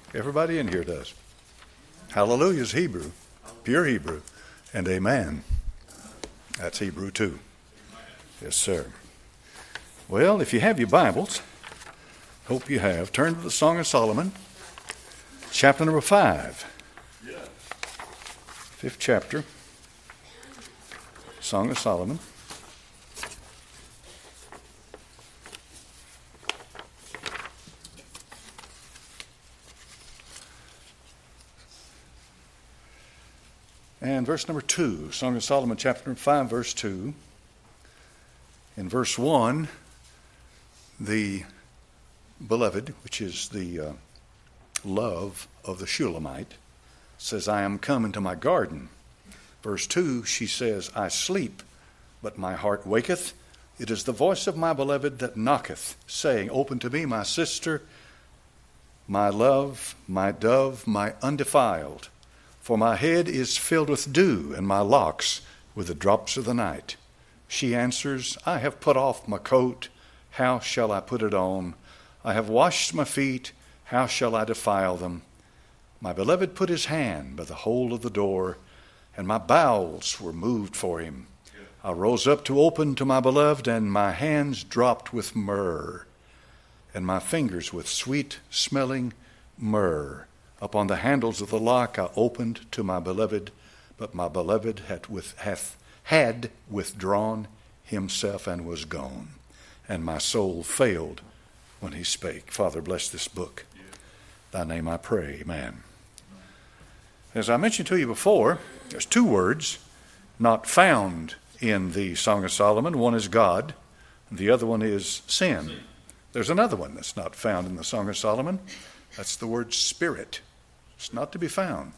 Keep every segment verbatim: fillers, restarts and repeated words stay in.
Everybody in here does. Hallelujah is Hebrew, pure Hebrew, and amen. That's Hebrew too. Yes, sir. Well, if you have your Bibles, hope you have, turn to the Song of Solomon, chapter number five. Fifth chapter, Song of Solomon. And verse number two, Song of Solomon, chapter five, verse two. In verse one, the beloved, which is the uh, love of the Shulamite, says, I am come into my garden. Verse two, she says, I sleep, but my heart waketh. It is the voice of my beloved that knocketh, saying, Open to me, my sister, my love, my dove, my undefiled. For my head is filled with dew, and my locks with the drops of the night. She answers, I have put off my coat, how shall I put it on? I have washed my feet, how shall I defile them? My beloved put his hand by the hole of the door, and my bowels were moved for him. I rose up to open to my beloved, and my hands dropped with myrrh, and my fingers with sweet-smelling myrrh. Upon the handles of the lock I opened to my beloved, but my beloved had, with, hath, had withdrawn himself and was gone, and my soul failed when he spake. Father, bless this book. Thy name I pray, amen. As I mentioned to you before, there's two words not found in the Song of Solomon. One is God, and the other one is sin. There's another one that's not found in the Song of Solomon. That's the word spirit. It's not to be found.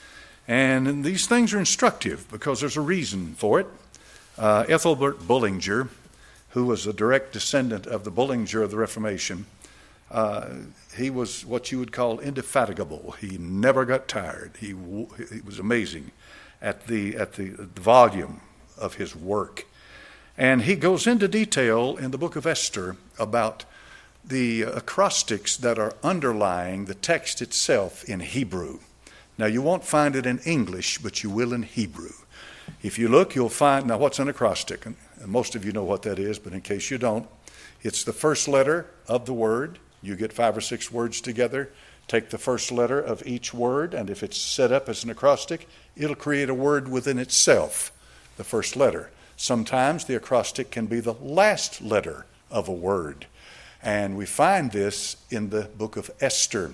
And these things are instructive because there's a reason for it. Uh, Ethelbert Bullinger, who was a direct descendant of the Bullinger of the Reformation, uh, he was what you would call indefatigable. He never got tired. He, he was amazing at the at the, the volume of his work. And he goes into detail in the book of Esther about the acrostics that are underlying the text itself in Hebrew. Now, you won't find it in English, but you will in Hebrew. If you look, you'll find, now what's an acrostic? And most of you know what that is, but in case you don't, it's the first letter of the word. You get five or six words together, take the first letter of each word, and if it's set up as an acrostic, it'll create a word within itself, the first letter. Sometimes the acrostic can be the last letter of a word. And we find this in the book of Esther.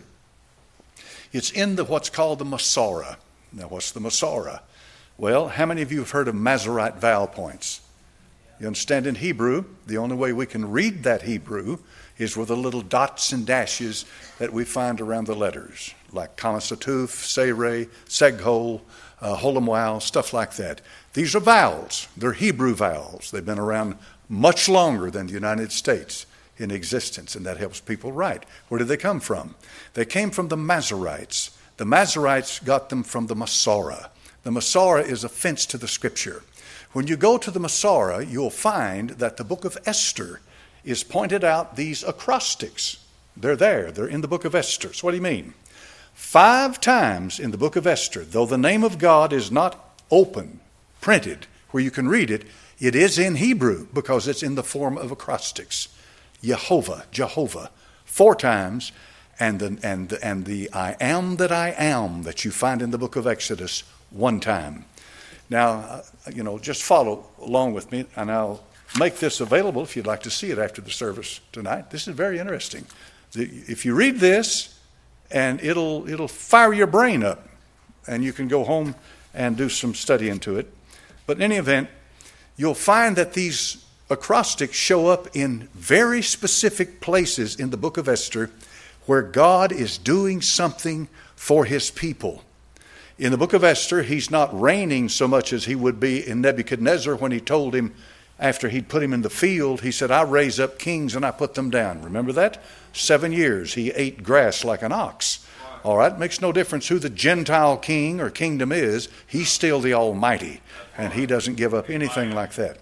It's in the what's called the Masorah. Now, what's the Masorah? Well, how many of you have heard of Masorite vowel points? You understand in Hebrew, the only way we can read that Hebrew is with the little dots and dashes that we find around the letters, like Kamasatuf, Seireh, Seghol, uh, Holomwow, stuff like that. These are vowels. They're Hebrew vowels. They've been around much longer than the United States in existence, and that helps people write. Where did they come from? They came from the Masoretes. The Masoretes got them from the Masorah. The Masorah is a fence to the Scripture. When you go to the Masorah, you'll find that the book of Esther is pointed out these acrostics. They're there. They're in the book of Esther. So what do you mean? Five times in the book of Esther, though the name of God is not open, printed, where you can read it, it is in Hebrew because it's in the form of acrostics. Jehovah, Jehovah, four times, and the, and, and the I am that I am that you find in the book of Exodus one time. Now, uh, you know, just follow along with me, and I'll make this available if you'd like to see it after the service tonight. This is very interesting. If you read this, and it'll it'll fire your brain up, and you can go home and do some study into it. But in any event, you'll find that these acrostics show up in very specific places in the book of Esther where God is doing something for his people. In the book of Esther, he's not reigning so much as he would be in Nebuchadnezzar when he told him, after he'd put him in the field, he said, I raise up kings and I put them down. Remember that? Seven years he ate grass like an ox. All right, makes no difference who the Gentile king or kingdom is. He's still the Almighty, and he doesn't give up anything like that.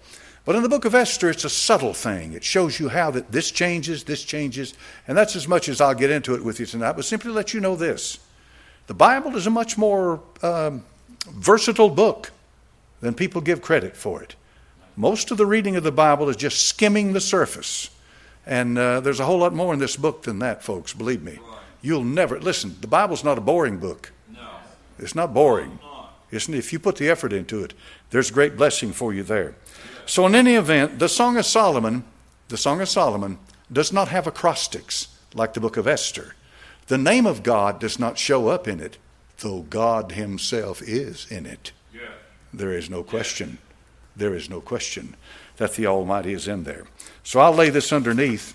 But in the book of Esther, it's a subtle thing. It shows you how that this changes, this changes, and that's as much as I'll get into it with you tonight, but simply let you know this. The Bible is a much more um, versatile book than people give credit for it. Most of the reading of the Bible is just skimming the surface. And uh, there's a whole lot more in this book than that, folks, believe me. You'll never, listen, the Bible's not a boring book. No. It's not boring. Isn't it? If you put the effort into it, there's great blessing for you there. So in any event, the Song of Solomon, the Song of Solomon does not have acrostics like the book of Esther. The name of God does not show up in it, though God himself is in it. Yeah. There is no question. There is no question that the Almighty is in there. So I'll lay this underneath,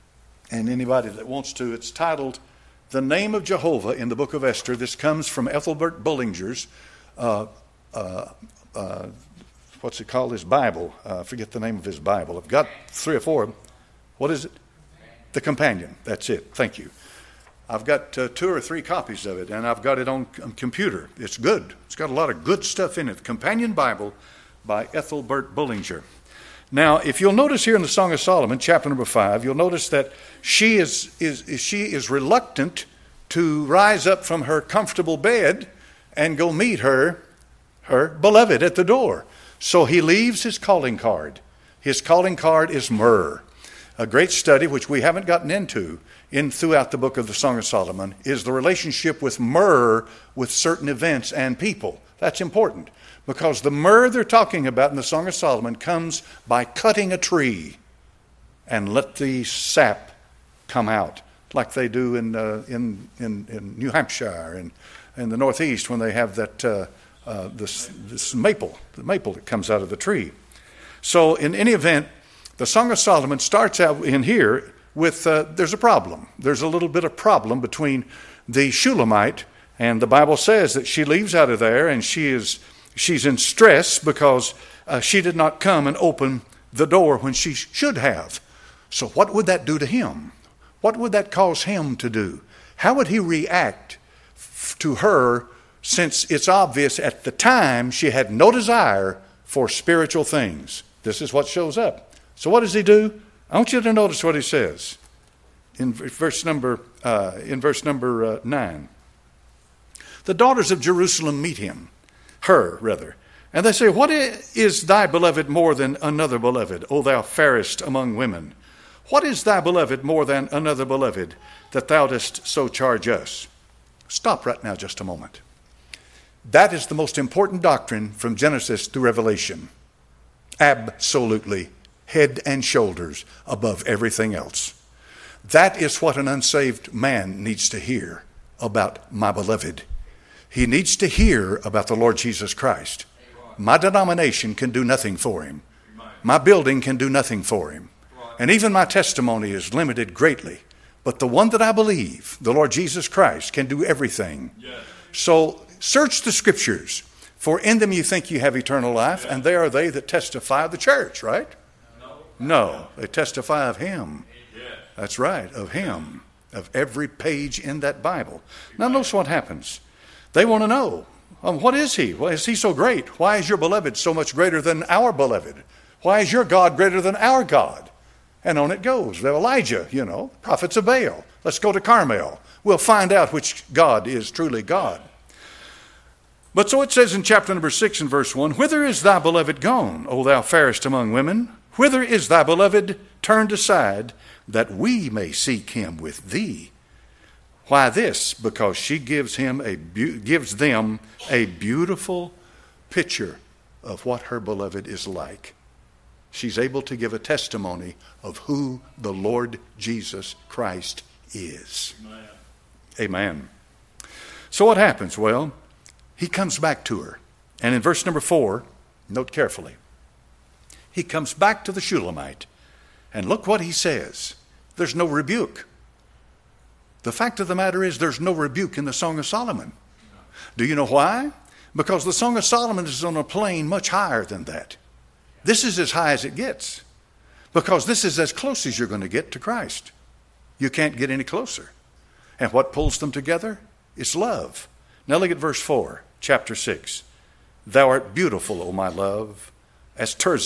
and anybody that wants to, it's titled, The Name of Jehovah in the book of Esther. This comes from Ethelbert Bullinger's, uh, uh, uh, what's it called, his Bible. Uh, I forget the name of his Bible. I've got three or four. What is it? The Companion. That's it. Thank you. I've got uh, two or three copies of it, and I've got it on um, computer. It's good. It's got a lot of good stuff in it. The Companion Bible by Ethelbert Bullinger. Now, if you'll notice here in the Song of Solomon, chapter number five, you'll notice that she is, is, is she is reluctant to rise up from her comfortable bed and go meet her, her beloved at the door. So he leaves his calling card. His calling card is myrrh. A great study, which we haven't gotten into in throughout the book of the Song of Solomon, is the relationship with myrrh with certain events and people. That's important, because the myrrh they're talking about in the Song of Solomon comes by cutting a tree and let the sap come out, like they do in uh, in, in in New Hampshire and in the Northeast when they have that uh, uh, this this maple, the maple that comes out of the tree. So in any event, the Song of Solomon starts out in here with, uh, there's a problem. There's a little bit of problem between the Shulamite, and the Bible says that she leaves out of there and she is she's in stress because uh, she did not come and open the door when she should have. So what would that do to him? What would that cause him to do? How would he react f- to her, since it's obvious at the time she had no desire for spiritual things? This is what shows up. So what does he do? I want you to notice what he says in verse number uh, in verse number uh, nine. The daughters of Jerusalem meet him, her rather, and they say, "What is thy beloved more than another beloved, O thou fairest among women? What is thy beloved more than another beloved, that thou dost so charge us?" Stop right now just a moment. That is the most important doctrine from Genesis to Revelation. Absolutely. Head and shoulders above everything else. That is what an unsaved man needs to hear about my beloved. He needs to hear about the Lord Jesus Christ. My denomination can do nothing for him. My building can do nothing for him. And even my testimony is limited greatly. But the one that I believe, the Lord Jesus Christ, can do everything. So search the Scriptures, for in them you think you have eternal life, and they are they that testify of the church, right? No, they testify of him. That's right, of him, of every page in that Bible. Now notice what happens. They want to know, um, what is he? Why is he so great? Why is your beloved so much greater than our beloved? Why is your God greater than our God? And on it goes. Elijah, you know, prophets of Baal. Let's go to Carmel. We'll find out which God is truly God. But so it says in chapter number six and verse one, "Whither is thy beloved gone, O thou fairest among women? Whither is thy beloved turned aside, that we may seek him with thee?" Why this? Because she gives him a be- gives them a beautiful picture of what her beloved is like. She's able to give a testimony of who the Lord Jesus Christ is. Amen. Amen. So what happens? Well, he comes back to her. And in verse number four, note carefully, he comes back to the Shulamite. And look what he says. There's no rebuke. The fact of the matter is there's no rebuke in the Song of Solomon. Do you know why? Because the Song of Solomon is on a plane much higher than that. This is as high as it gets. Because this is as close as you're going to get to Christ. You can't get any closer. And what pulls them together? It's love. Now look at verse four, chapter six. "Thou art beautiful, O my love, as Tirzah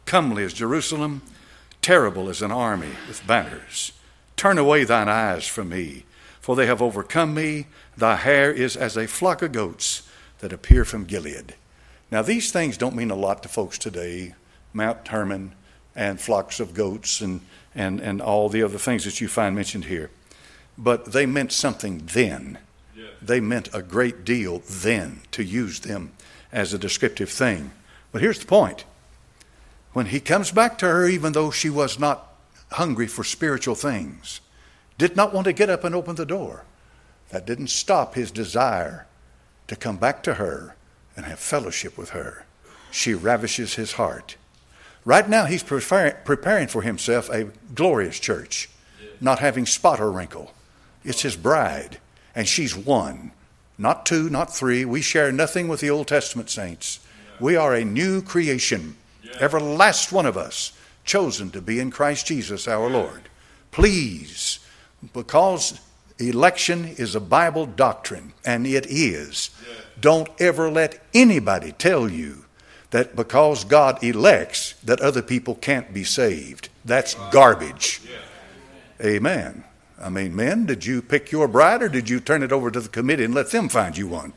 comely as Jerusalem, terrible as an army with banners. Turn away thine eyes from me, for they have overcome me. Thy hair is as a flock of goats that appear from Gilead. Now, these things don't mean a lot to folks today, Mount Hermon and flocks of goats and, and, and all the other things that you find mentioned here. But they meant something then. Yeah. They meant a great deal then to use them as a descriptive thing. But here's the point. When he comes back to her, even though she was not hungry for spiritual things, did not want to get up and open the door, that didn't stop his desire to come back to her and have fellowship with her. She ravishes his heart. Right now, he's preparing for himself a glorious church, not having spot or wrinkle. It's his bride, and she's one, not two, not three. We share nothing with the Old Testament saints. We are a new creation, every last one of us, chosen to be in Christ Jesus our Lord. Please, because election is a Bible doctrine, and it is, don't ever let anybody tell you that because God elects that other people can't be saved. That's garbage. Amen. I mean, men, did you pick your bride or did you turn it over to the committee and let them find you one?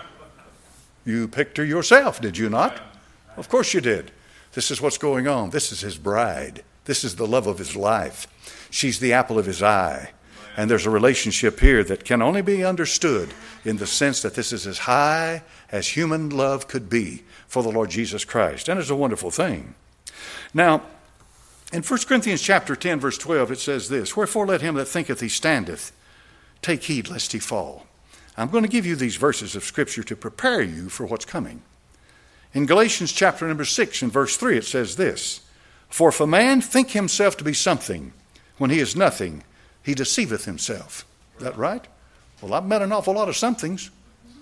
You picked her yourself, did you not? Of course you did. This is what's going on. This is his bride. This is the love of his life. She's the apple of his eye. And there's a relationship here that can only be understood in the sense that this is as high as human love could be for the Lord Jesus Christ. And it's a wonderful thing. Now, in First Corinthians chapter ten, verse twelve, it says this, Wherefore let him that thinketh he standeth take heed lest he fall. I'm going to give you these verses of Scripture to prepare you for what's coming. In Galatians chapter number six and verse three, it says this, For if a man think himself to be something when he is nothing, he deceiveth himself. Is that right? Well, I've met an awful lot of somethings.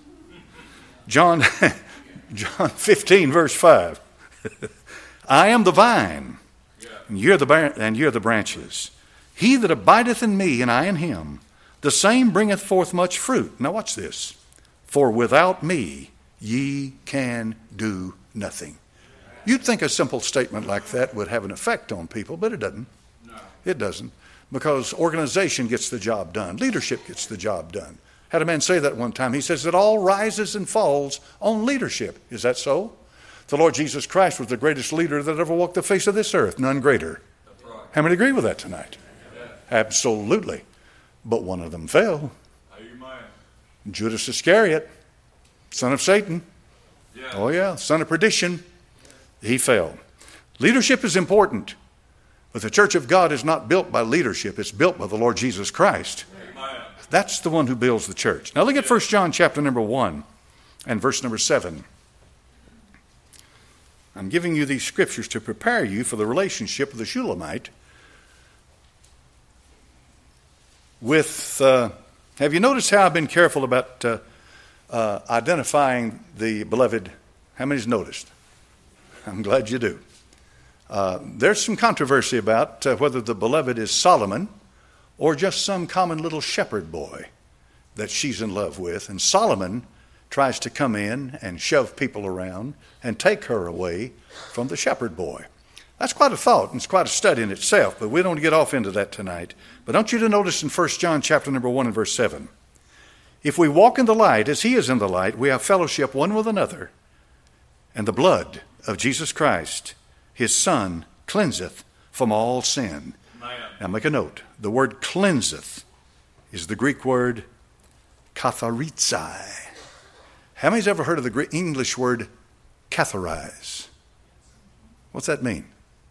John, John fifteen, verse five. I am the vine, and you're the, and you're the branches. He that abideth in me, and I in him, the same bringeth forth much fruit. Now watch this. For without me ye can do nothing. You'd think a simple statement like that would have an effect on people, but it doesn't. No. It doesn't. Because organization gets the job done. Leadership gets the job done. Had a man say that one time. He says it all rises and falls on leadership. Is that so? The Lord Jesus Christ was the greatest leader that ever walked the face of this earth. None greater. That's right. How many agree with that tonight? Yeah. Absolutely. But one of them fell. Amen. Judas Iscariot, son of Satan. Yeah. Oh yeah, son of perdition. He fell. Leadership is important. But the church of God is not built by leadership. It's built by the Lord Jesus Christ. Amen. That's the one who builds the church. Now look at First John chapter number one and verse number seven. I'm giving you these scriptures to prepare you for the relationship of the Shulamite with, uh, have you noticed how I've been careful about uh, uh, identifying the beloved? How many's noticed? I'm glad you do. Uh, there's some controversy about uh, whether the beloved is Solomon or just some common little shepherd boy that she's in love with. And Solomon tries to come in and shove people around and take her away from the shepherd boy. That's quite a thought, and it's quite a study in itself, but we don't get off into that tonight. But I want you to notice in First John chapter number one and verse seven, if we walk in the light as he is in the light, we have fellowship one with another, and the blood of Jesus Christ, his Son, cleanseth from all sin. Amen. Now make a note. The word cleanseth is the Greek word katharizai. How many's ever heard of the Greek English word catharize? What's that mean?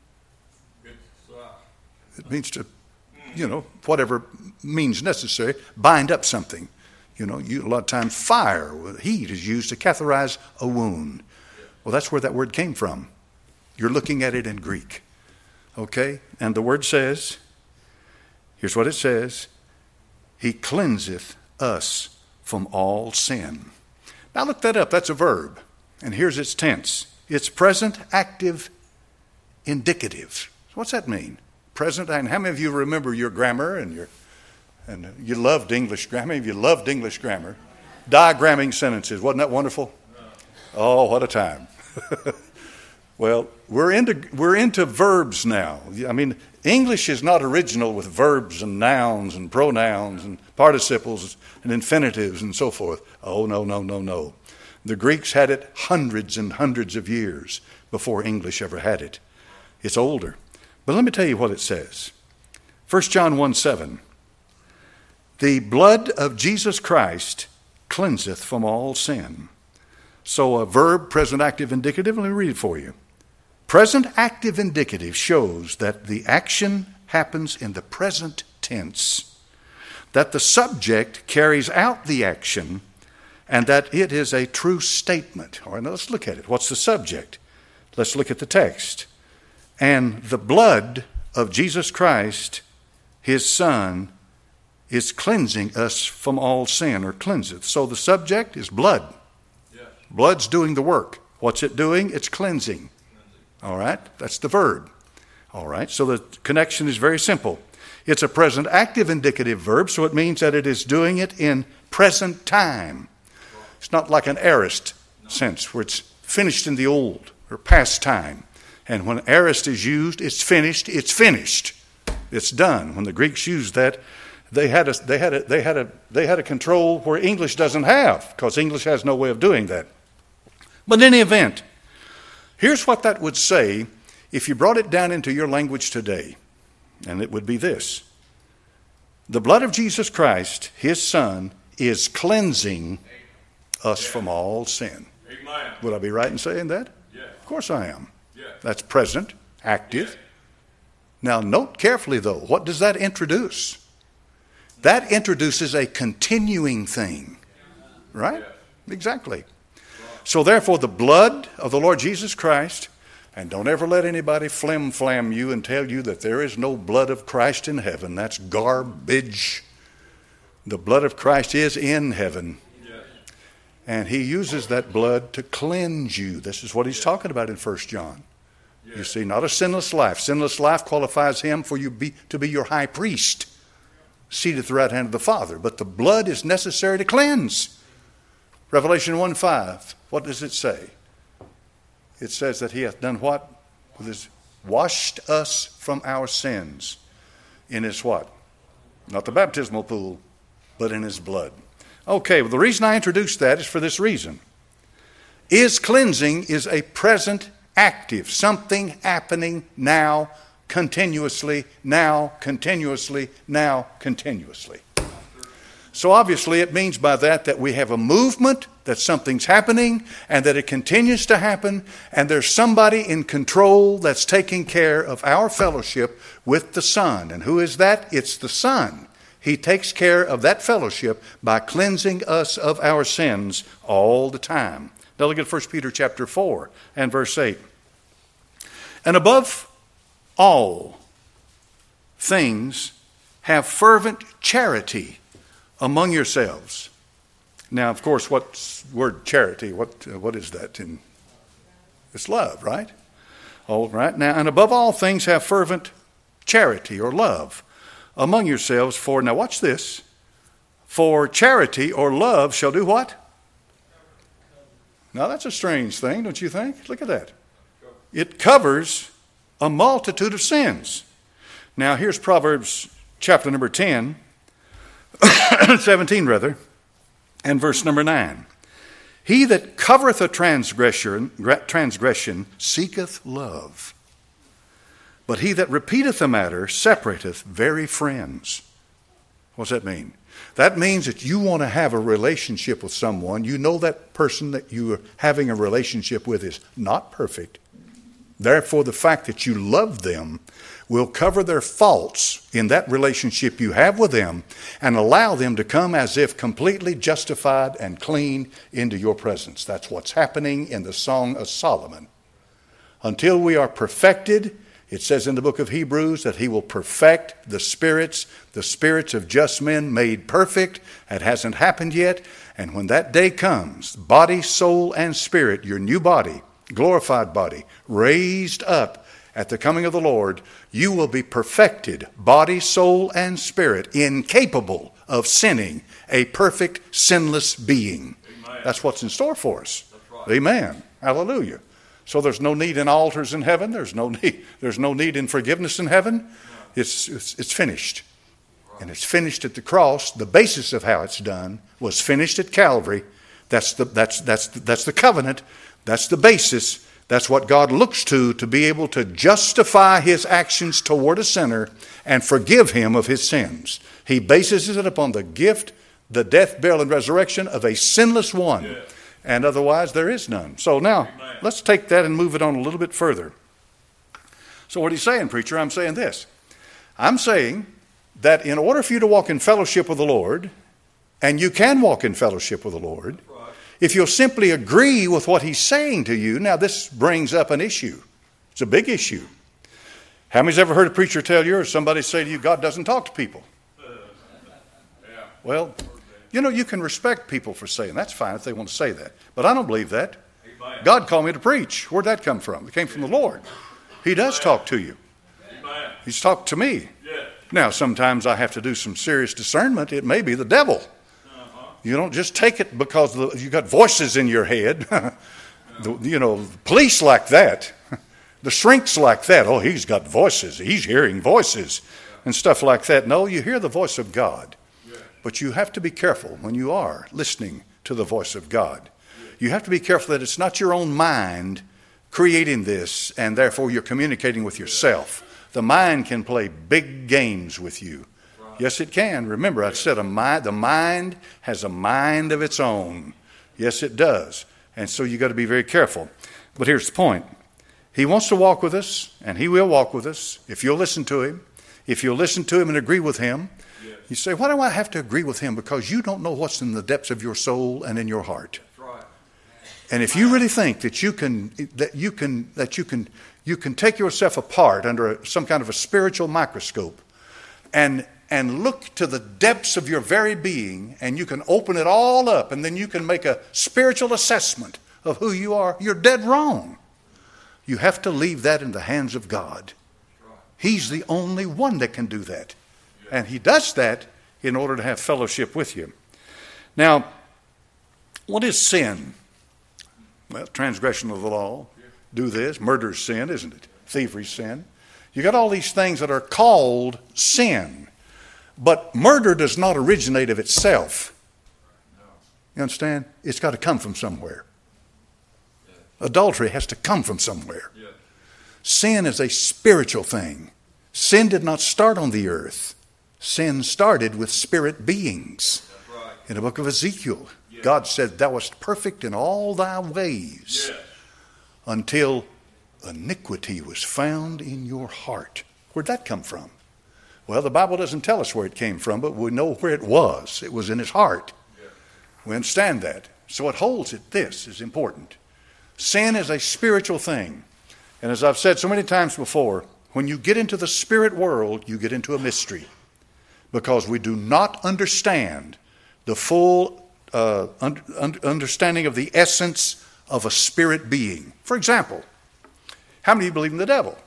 It means to, you know, whatever means necessary, bind up something. You know, you, a lot of times fire with heat is used to catharize a wound. Well, that's where that word came from. You're looking at it in Greek. Okay? And the word says, here's what it says, he cleanseth us from all sin. Now look that up. That's a verb. And here's its tense. It's present, active, indicative. What's that mean? Present, and how many of you remember your grammar and your and you loved English grammar? If you loved English grammar, diagramming sentences, wasn't that wonderful? Oh, what a time. Well, we're into we're into verbs now. I mean, English is not original with verbs and nouns and pronouns and participles and infinitives and so forth. Oh, no, no, no, no. The Greeks had it hundreds and hundreds of years before English ever had it. It's older. But let me tell you what it says. First John one seven. The blood of Jesus Christ cleanseth from all sin. So a verb, present active indicative, let me read it for you. Present active indicative shows that the action happens in the present tense, that the subject carries out the action, and that it is a true statement. All right, now let's look at it. What's the subject? Let's look at the text. And the blood of Jesus Christ, his Son, is cleansing us from all sin, or cleanseth. So the subject is blood. Yes. Blood's doing the work. What's it doing? It's cleansing. All right, that's the verb. All right, so the connection is very simple. It's a present active indicative verb, so it means that it is doing it in present time. It's not like an aorist sense where it's finished in the old or past time. And when aorist is used, it's finished, it's finished. It's done. When the Greeks used that, they had a they had a they had a they had a control where English doesn't have, because English has no way of doing that. But in any event, here's what that would say if you brought it down into your language today, and it would be this. The blood of Jesus Christ, his Son, is cleansing us from all sin. Amen. Would I be right in saying that? Yes. Of course I am. Yes. That's present, active. Yes. Now note carefully though, what does that introduce? That introduces a continuing thing. Right? Yes. Exactly. So therefore the blood of the Lord Jesus Christ, and don't ever let anybody flim-flam you and tell you that there is no blood of Christ in heaven. That's garbage. The blood of Christ is in heaven. Yes. And he uses that blood to cleanse you. This is what he's talking about in First John. Yes. You see, not a sinless life. Sinless life qualifies him for you be, to be your high priest, seated at the right hand of the Father. But the blood is necessary to cleanse. Revelation one five. What does it say? It says that he hath done what? With his, washed us from our sins in his what? Not the baptismal pool, but in his blood. Okay, well the reason I introduced that is for this reason. Is cleansing is a present active, something happening now, continuously, now, continuously, now, continuously. So obviously it means by that that we have a movement, that something's happening, and that it continues to happen, and there's somebody in control that's taking care of our fellowship with the Son. And who is that? It's the Son. He takes care of that fellowship by cleansing us of our sins all the time. Now look at First Peter chapter four and verse eight. And above all things have fervent charity among yourselves. Now, of course, what's word charity? What uh, what is that? In, it's love, right? All right. Now, and above all things have fervent charity or love among yourselves. For, now watch this. For charity or love shall do what? Now, that's a strange thing, don't you think? Look at that. It covers a multitude of sins. Now, here's Proverbs chapter number ten. seventeen rather, and verse number nine. He that covereth a transgression, transgression seeketh love, but he that repeateth a matter separateth very friends. What's that mean? That means that you want to have a relationship with someone. You know that person that you are having a relationship with is not perfect. Therefore, the fact that you love them will cover their faults in that relationship you have with them and allow them to come as if completely justified and clean into your presence. That's what's happening in the Song of Solomon. Until we are perfected, it says in the book of Hebrews that he will perfect the spirits, the spirits of just men made perfect. That hasn't happened yet. And when that day comes, body, soul, and spirit, your new body, glorified body, raised up at the coming of the Lord, you will be perfected, body, soul, and spirit, incapable of sinning, a perfect, sinless being. Amen. That's what's in store for us. Right. Amen. Hallelujah. So there's no need in altars in heaven. There's no need, there's no need in forgiveness in heaven. It's, it's, it's finished. And it's finished at the cross. The basis of how it's done was finished at Calvary. That's the, that's, that's, that's the covenant. That's the basis. That's what God looks to to be able to justify his actions toward a sinner and forgive him of his sins. He bases it upon the gift, the death, burial, and resurrection of a sinless one. Yeah. And otherwise there is none. So now, Amen. Let's take that and move it on a little bit further. So what are you saying, preacher? I'm saying this. I'm saying that in order for you to walk in fellowship with the Lord, and you can walk in fellowship with the Lord, right, if you'll simply agree with what he's saying to you. Now this brings up an issue. It's a big issue. How many's ever heard a preacher tell you or somebody say to you, God doesn't talk to people? Yeah. Well, you know, you can respect people for saying that's fine if they want to say that. But I don't believe that. Amen. God called me to preach. Where'd that come from? It came from the Lord. He does Amen. Talk to you. Amen. He's talked to me. Yeah. Now, sometimes I have to do some serious discernment. It may be the devil. Uh-huh. You don't just take it because the, you got voices in your head. the, you know, police like that. The shrinks like that. Oh, he's got voices. He's hearing voices and stuff like that. No, you hear the voice of God. But you have to be careful when you are listening to the voice of God. You have to be careful that it's not your own mind creating this and therefore you're communicating with yourself. The mind can play big games with you. Yes, it can. Remember, I said a mind, the mind has a mind of its own. Yes, it does. And so you got to be very careful. But here's the point. He wants to walk with us, and he will walk with us if you'll listen to him. If you'll listen to him and agree with him. You say, why do I have to agree with him? Because you don't know what's in the depths of your soul and in your heart. Right. And if you really think that you can, that you can, that you can, you can take yourself apart under a, some kind of a spiritual microscope, and and look to the depths of your very being, and you can open it all up, and then you can make a spiritual assessment of who you are, you're dead wrong. You have to leave that in the hands of God. He's the only one that can do that. And he does that in order to have fellowship with you. Now, what is sin? Well, transgression of the law. Do this. Murder is sin, isn't it? Thievery is sin. You got all these things that are called sin. But murder does not originate of itself. You understand? It's got to come from somewhere. Adultery has to come from somewhere. Sin is a spiritual thing. Sin did not start on the earth. Sin started with spirit beings. Right. In the book of Ezekiel, yeah. God said, thou wast perfect in all thy ways, yeah, until iniquity was found in your heart. Where'd that come from? Well, the Bible doesn't tell us where it came from, but we know where it was. It was in his heart. Yeah. We understand that. So it holds it. This is important. Sin is a spiritual thing. And as I've said so many times before, when you get into the spirit world, you get into a mystery. Because we do not understand the full uh, un- un- understanding of the essence of a spirit being. For example, how many of you believe in the devil?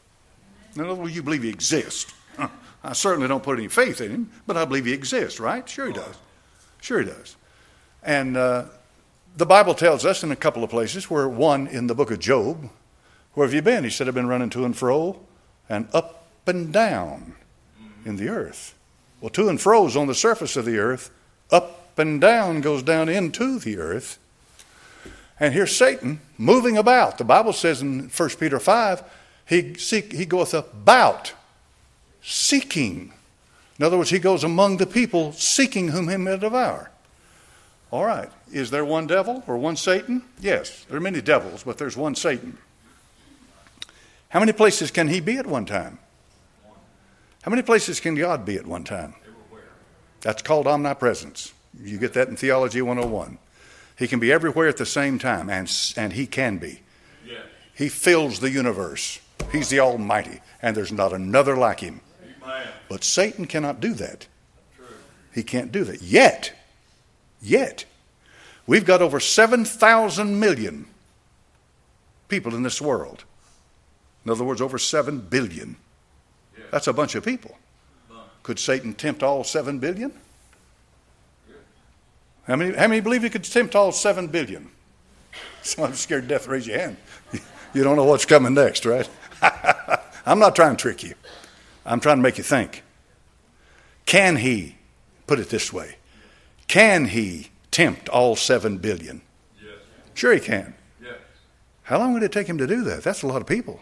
In other words, you believe he exists. I certainly don't put any faith in him, but I believe he exists, right? Sure he does. Sure he does. And uh, the Bible tells us in a couple of places, where one in the book of Job, where have you been? He said, I've been running to and fro and up and down in the earth. Well, to and fro is on the surface of the earth. Up and down goes down into the earth. And here's Satan moving about. The Bible says in First Peter five, he, seek, he goeth about seeking. In other words, he goes among the people seeking whom he may devour. All right. Is there one devil or one Satan? Yes. There are many devils, but there's one Satan. How many places can he be at one time? How many places can God be at one time? Everywhere. That's called omnipresence. You get that in Theology one oh one. He can be everywhere at the same time, and, and he can be. Yeah. He fills the universe. He's the Almighty, and there's not another like him. Amen. But Satan cannot do that. True. He can't do that. Yet, yet, we've got over seven thousand million people in this world. In other words, over seven billion. That's a bunch of people. Could Satan tempt all seven billion? How many, how many believe he could tempt all seven billion? Someone scared to death, raise your hand. You don't know what's coming next, right? I'm not trying to trick you. I'm trying to make you think. Can he, put it this way, can he tempt all seven billion? Yes. Sure he can. Yes. How long would it take him to do that? That's a lot of people.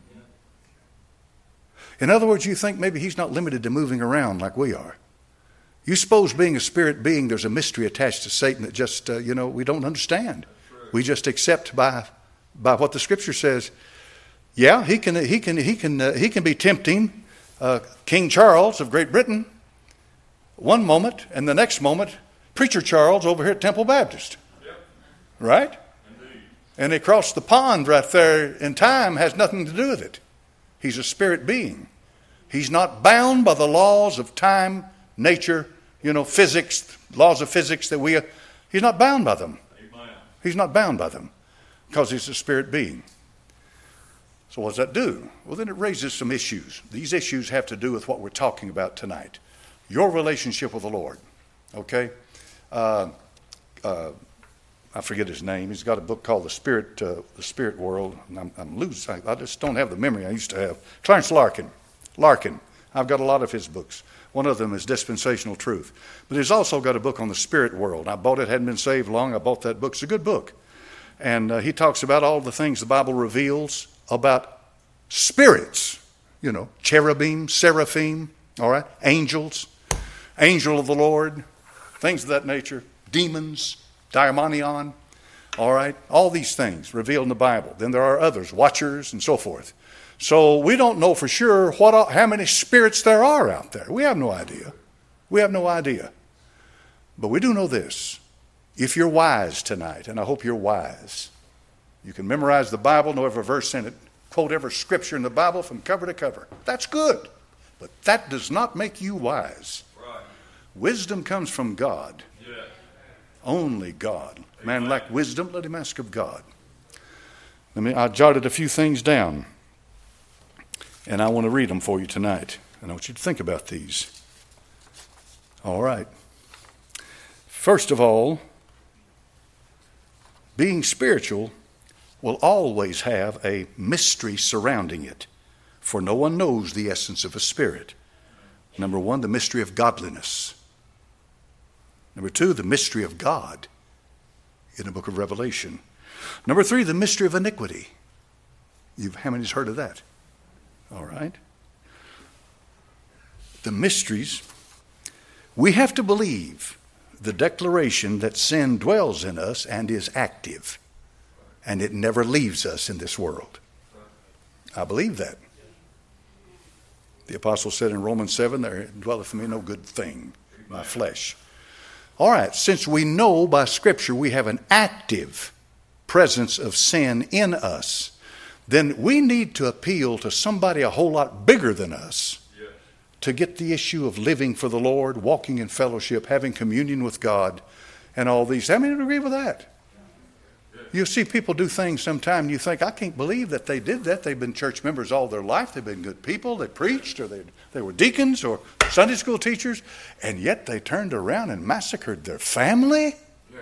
In other words, you think maybe he's not limited to moving around like we are. You suppose being a spirit being, there's a mystery attached to Satan that just, uh, you know, we don't understand. We just accept by by what the Scripture says. Yeah, he can he can he can uh, he can be tempting uh, King Charles of Great Britain one moment, and the next moment Preacher Charles over here at Temple Baptist. Yep. Right? Indeed. And they crossed the pond right there in time, has nothing to do with it. He's a spirit being. He's not bound by the laws of time, nature, you know, physics, laws of physics that we, he's not bound by them. Amen. He's not bound by them because he's a spirit being. So what does that do? Well, then it raises some issues. These issues have to do with what we're talking about tonight. Your relationship with the Lord. Okay? Uh, uh, I forget his name. He's got a book called The Spirit, uh, The Spirit World. And I'm, I'm losing. I just don't have the memory I used to have. Clarence Larkin. Larkin. I've got a lot of his books. One of them is Dispensational Truth. But he's also got a book on the spirit world. I bought it, hadn't been saved long. I bought that book. It's a good book. And uh, he talks about all the things the Bible reveals about spirits. You know, cherubim, seraphim, all right, angels, angel of the Lord, things of that nature, demons, daimonion, all right, all these things revealed in the Bible. Then there are others, watchers and so forth. So we don't know for sure what, how many spirits there are out there. We have no idea. We have no idea. But we do know this. If you're wise tonight, and I hope you're wise, you can memorize the Bible, know every verse in it, quote every scripture in the Bible from cover to cover. That's good. But that does not make you wise. Right. Wisdom comes from God. Yeah. Only God. Man Amen. Lack wisdom, let him ask of God. Let me, I jotted a few things down. And I want to read them for you tonight. And I want you to think about these. All right. First of all, being spiritual will always have a mystery surrounding it. For no one knows the essence of a spirit. Number one, the mystery of godliness. Number two, the mystery of God in the book of Revelation. Number three, the mystery of iniquity. You've, how many's heard of that? All right. The mysteries. We have to believe the declaration that sin dwells in us and is active. And it never leaves us in this world. I believe that. The apostle said in Romans seven, there dwelleth in me no good thing, my flesh. All right, since we know by Scripture we have an active presence of sin in us, then we need to appeal to somebody a whole lot bigger than us yes. to get the issue of living for the Lord, walking in fellowship, having communion with God, and all these. How many would agree with that? You see people do things sometimes and you think, I can't believe that they did that. They've been church members all their life. They've been good people. They preached or they, they were deacons or Sunday school teachers. And yet they turned around and massacred their family. Yeah.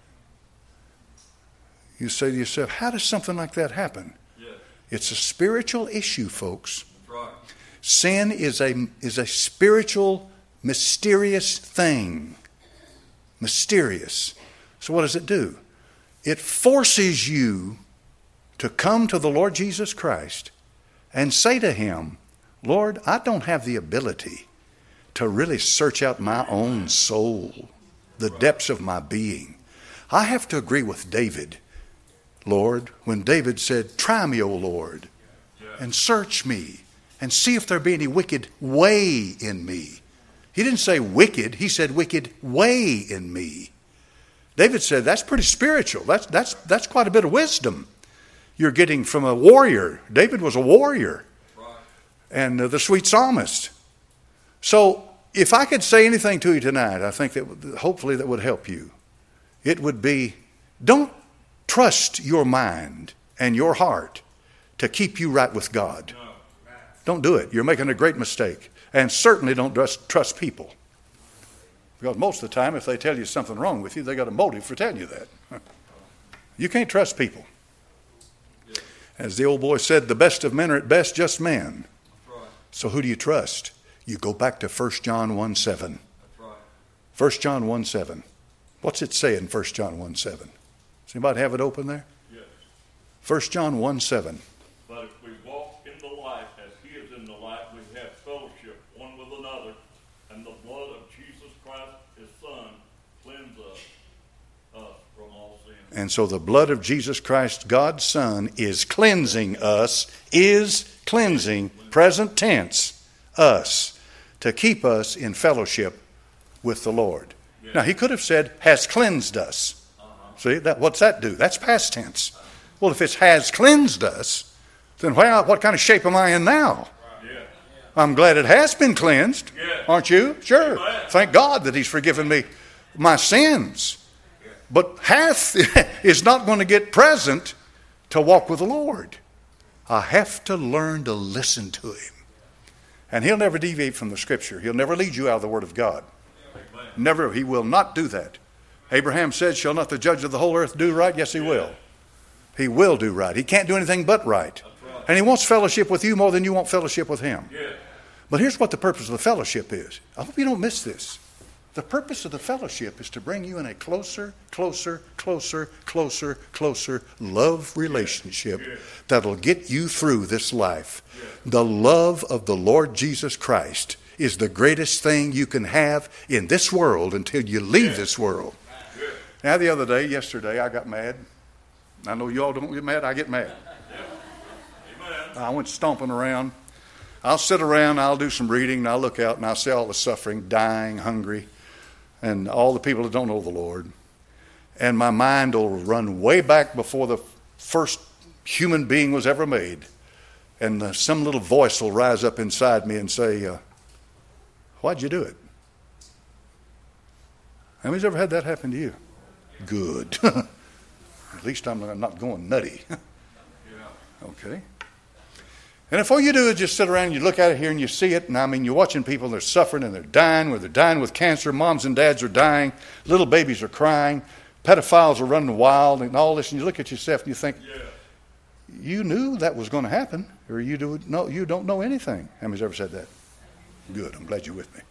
You say to yourself, how does something like that happen? Yeah. It's a spiritual issue, folks. That's right. Sin is a, is a spiritual, mysterious thing. Mysterious. So what does it do? It forces you to come to the Lord Jesus Christ and say to him, Lord, I don't have the ability to really search out my own soul, the depths of my being. I have to agree with David, Lord, when David said, try me, O Lord, and search me and see if there be any wicked way in me. He didn't say wicked, he said wicked way in me. David said, that's pretty spiritual. That's, that's, that's quite a bit of wisdom you're getting from a warrior. David was a warrior. Right. And uh, the sweet psalmist. So if I could say anything to you tonight, I think that hopefully that would help you. It would be, don't trust your mind and your heart to keep you right with God. No. Don't do it. You're making a great mistake. And certainly don't trust, trust people. Because most of the time, if they tell you something wrong with you, they got a motive for telling you that. You can't trust people. As the old boy said, the best of men are at best just men. So who do you trust? You go back to First John one seven. First John one seven. What's it say in First John one seven? Does anybody have it open there? Yes. First John one seven. But if we walk in the light as he is in the light, we have fellowship one with another, and the blood of Jesus Christ, his Son, cleanses us, us from all sin. And so the blood of Jesus Christ, God's Son, is cleansing us, is cleansing, present tense, us, to keep us in fellowship with the Lord. Yeah. Now, he could have said, has cleansed us. Uh-huh. See, that, what's that do? That's past tense. Uh-huh. Well, if it has cleansed us, then well, what kind of shape am I in now? Yeah. I'm glad it has been cleansed. Yeah. Aren't you? Sure. Amen. Thank God that he's forgiven me my sins. Yeah. But hath is not going to get present to walk with the Lord. I have to learn to listen to him. And he'll never deviate from the Scripture. He'll never lead you out of the Word of God. Amen. Never. He will not do that. Abraham said, shall not the judge of the whole earth do right? Yes, he yeah. will. He will do right. He can't do anything but right. right. And he wants fellowship with you more than you want fellowship with him. Yeah. But here's what the purpose of the fellowship is. I hope you don't miss this. The purpose of the fellowship is to bring you in a closer, closer, closer, closer, closer love relationship yeah. that'll get you through this life. Yeah. The love of the Lord Jesus Christ is the greatest thing you can have in this world until you leave yeah. this world. Yeah. Now, the other day, yesterday, I got mad. I know you all don't get mad. I get mad. Yeah. I went stomping around. I'll sit around, I'll do some reading, and I'll look out and I'll see all the suffering, dying, hungry, and all the people that don't know the Lord. And my mind will run way back before the first human being was ever made. And uh, some little voice will rise up inside me and say, uh, why'd you do it? How many's ever had that happen to you? Good. At least I'm not going nutty. Okay. And if all you do is just sit around and you look at it here and you see it, and I mean, you're watching people, they're suffering and they're dying, where they're dying with cancer, moms and dads are dying, little babies are crying, pedophiles are running wild and all this, and you look at yourself and you think, yeah. you knew that was going to happen, or you, do, no, you don't know anything. How many's ever said that? Good, I'm glad you're with me.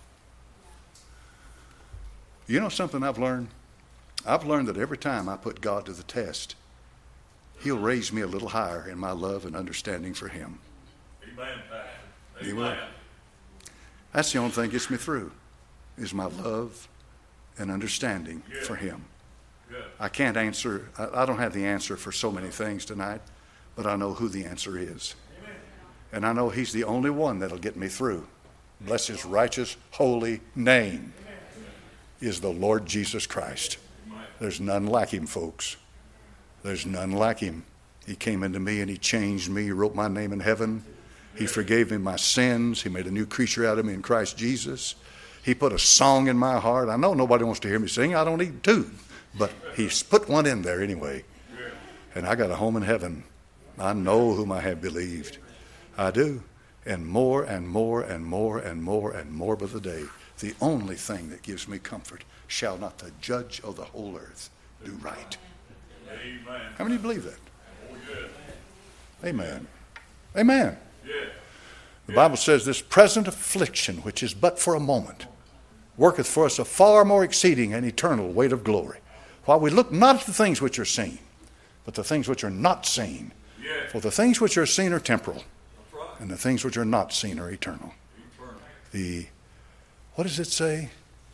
You know something I've learned? I've learned that every time I put God to the test, he'll raise me a little higher in my love and understanding for him. Amen, Pastor. He will. That's the only thing that gets me through, is my love and understanding Good. For him. Good. I can't answer, I, I don't have the answer for so many things tonight, but I know who the answer is. Amen. And I know he's the only one that'll get me through. Bless his righteous, holy name. Amen. Is the Lord Jesus Christ. Amen. There's none like him, folks. There's none like him. He came into me and he changed me. He wrote my name in heaven. He forgave me my sins. He made a new creature out of me in Christ Jesus. He put a song in my heart. I know nobody wants to hear me sing. I don't need to. But he's put one in there anyway. And I got a home in heaven. I know whom I have believed. I do. And more and more and more and more and more by the day, the only thing that gives me comfort, shall not the judge of the whole earth do right? Amen. How many believe that? Oh, yeah. Amen. Amen. Yeah. The Bible says this present affliction, which is but for a moment, worketh for us a far more exceeding and eternal weight of glory. While we look not at the things which are seen, but the things which are not seen. Yeah. For the things which are seen are temporal, right. and the things which are not seen are eternal. eternal. The, what does it say?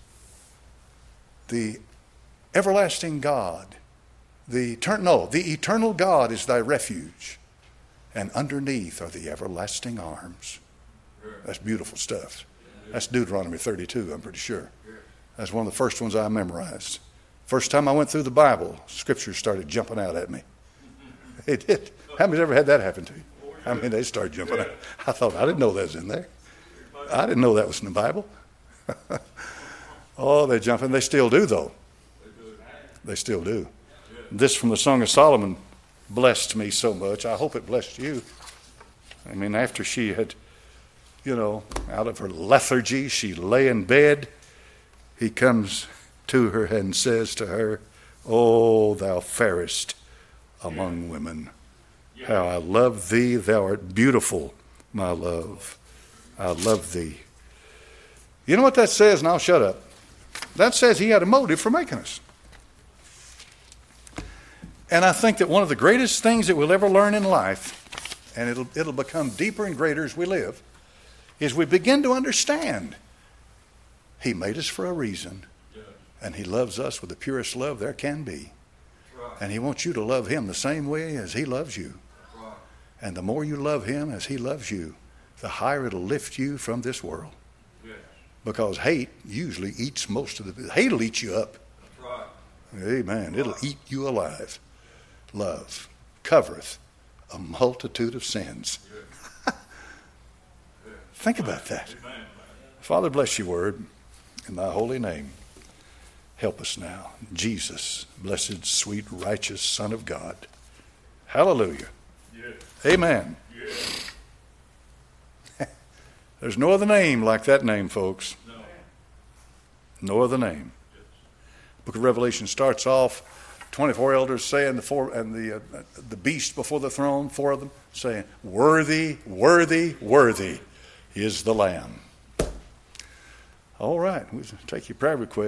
The everlasting God. The etern- no, the eternal God is thy refuge, and underneath are the everlasting arms. That's beautiful stuff. That's Deuteronomy thirty-two, I'm pretty sure. That's one of the first ones I memorized. First time I went through the Bible, Scripture started jumping out at me. It did. How many's ever had that happen to you? I mean, they started jumping out. I thought, I didn't know that was in there. I didn't know that was in the Bible. Oh, they're jumping. They still do, though. They still do. This from the Song of Solomon blessed me so much. I hope it blessed you. I mean, after she had, you know, out of her lethargy, she lay in bed. He comes to her and says to her, Oh, thou fairest among women. How I love thee. Thou art beautiful, my love. I love thee. You know what that says? And I'll shut up. That says he had a motive for making us. And I think that one of the greatest things that we'll ever learn in life, and it'll, it'll become deeper and greater as we live, is we begin to understand he made us for a reason. And he loves us with the purest love there can be. And he wants you to love him the same way as he loves you. And the more you love him as he loves you, the higher it'll lift you from this world. Because hate usually eats most of the... Hate will eat you up. Amen. It'll eat you alive. Love covereth a multitude of sins. Think about that. Father, bless your word in thy holy name. Help us now. Jesus, blessed, sweet, righteous Son of God. Hallelujah. Yes. Amen. Yes. There's no other name like that name, folks. No, no other name. Yes. Book of Revelation starts off, twenty-four elders saying, the four and the uh, the beast before the throne, four of them saying, worthy, worthy, worthy is the Lamb. All right, we'll take your prayer request.